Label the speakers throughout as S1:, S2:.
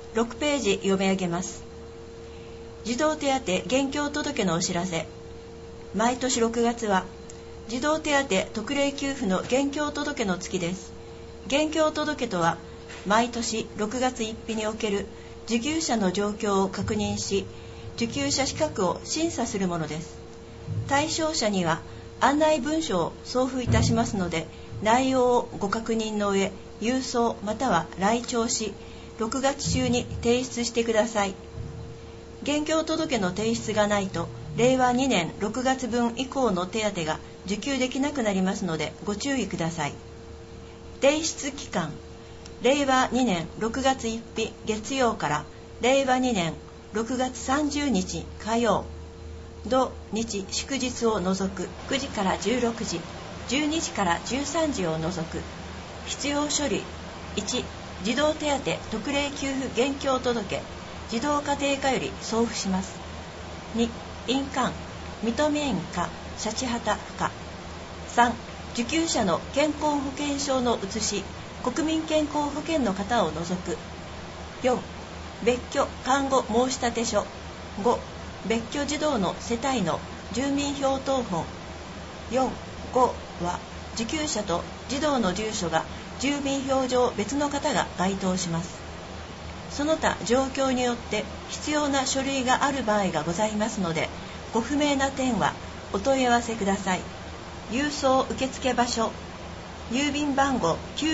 S1: 6ページ読み上げます。児童手当現況届のお知らせ。毎年6月は児童手当特例給付の現況届の月です。現況届とは毎年6月1日における受給者の状況を確認し、受給者資格を審査するものです。対象者には案内文書を送付いたしますので、内容をご確認の上、郵送または来庁し、6月中に提出してください。現況届の提出がないと、令和2年6月分以降の手当が受給できなくなりますのでご注意ください。提出期間、令和2年6月1日月曜から令和2年6月30日火曜、土日祝日を除く9時から16時、12時から13時を除く。必要書類。1、児童手当特例給付現況届、児童家庭課より送付します。2、印鑑、認め印かシャチハタ不可。3、受給者の健康保険証の写し、国民健康保険の方を除く。4、別居看護申立書。5、別居児童の世帯の住民票謄本。4、5は受給者と児童の住所が住民票上別の方が該当します。その他状況によって必要な書類がある場合がございますので、ご不明な点はお問い合わせください。郵送受付場所、郵便番号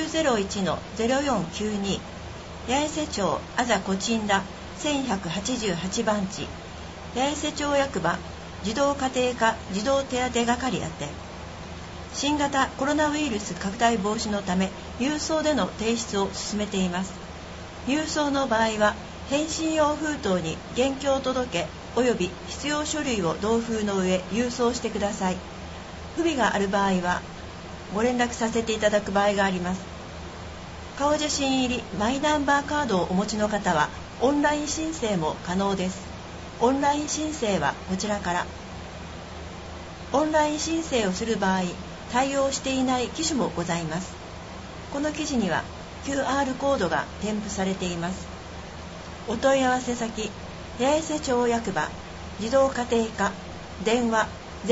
S1: 901-0492、 八重瀬町あざこちんだ1188番地、八重瀬町役場児童家庭課児童手当係宛て。新型コロナウイルス拡大防止のため、郵送での提出を進めています。郵送の場合は返信用封筒に現況届及び必要書類を同封の上郵送してください。不備がある場合はご連絡させていただく場合があります。顔写真入りマイナンバーカードをお持ちの方はオンライン申請も可能です。オンライン申請はこちらから。オンライン申請をする場合、対応していない機種もございます。この記事には QR コードが添付されています。お問い合わせ先、八重瀬町役場児童家庭課、電話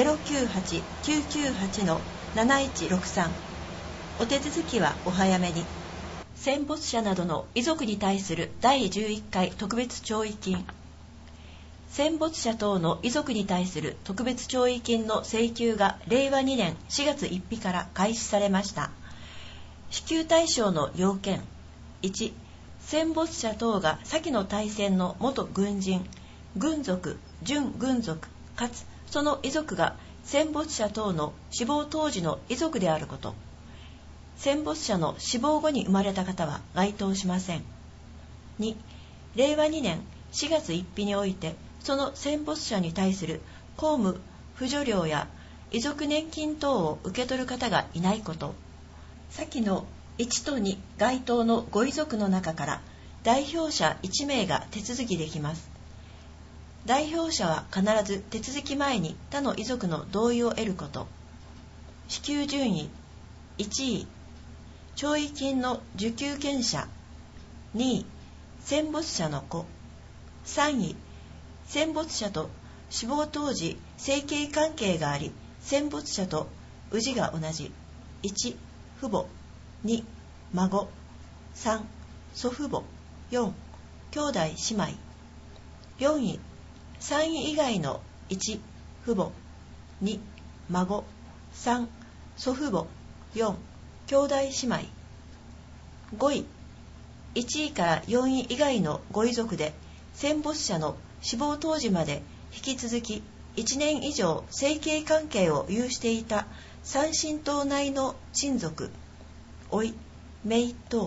S1: 098-998-7163。 お手続きはお早めに。戦没者などの遺族に対する第11回特別弔慰金。戦没者等の遺族に対する特別弔慰金の請求が令和2年4月1日から開始されました。支給対象の要件。1、戦没者等が先の大戦の元軍人、軍属、準軍属かつその遺族が戦没者等の死亡当時の遺族であること。戦没者の死亡後に生まれた方は該当しません。2、令和2年4月1日においてその戦没者に対する公務、扶助料や遺族年金等を受け取る方がいないこと。先の1と2該当のご遺族の中から代表者1名が手続きできます。代表者は必ず手続き前に他の遺族の同意を得ること。支給順位。1位、弔慰金の受給権者。2位、戦没者の子。3位、戦没者と死亡当時生計関係があり、戦没者と氏が同じ。1、父母。2、孫。3、祖父母。4、兄弟姉妹。4位、3位以外の1、父母。2、孫。3、祖父母。4、兄弟姉妹。5位、1位から4位以外のご遺族で戦没者の死亡当時まで引き続き1年以上生計関係を有していた三親等内の親族、甥、姪等。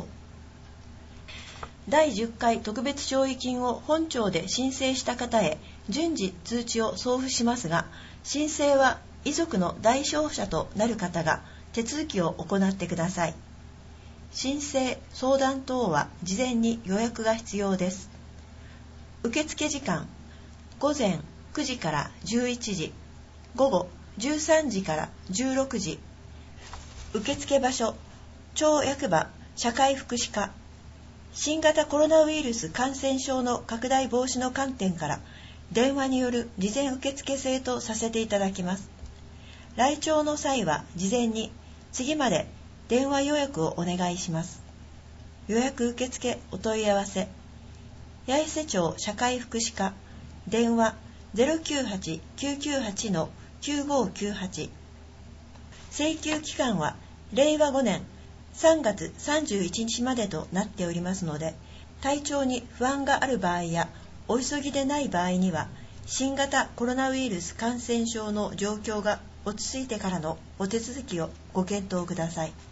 S1: 第10回特別弔慰金を本庁で申請した方へ順次通知を送付しますが、申請は遺族の代表者となる方が手続きを行ってください。申請・相談等は事前に予約が必要です。受付時間、午前9時から11時、午後13時から16時。受付場所、町役場社会福祉課、 新型コロナウイルス感染症の拡大防止の観点から電話による事前受付制とさせていただきます。来庁の際は事前に次まで電話予約をお願いします。予約受付お問い合わせ、八重瀬町社会福祉課、電話 098-998-9598。請求期間は令和5年3月31日までとなっておりますので、体調に不安がある場合やお急ぎでない場合には、新型コロナウイルス感染症の状況が落ち着いてからのお手続きをご検討ください。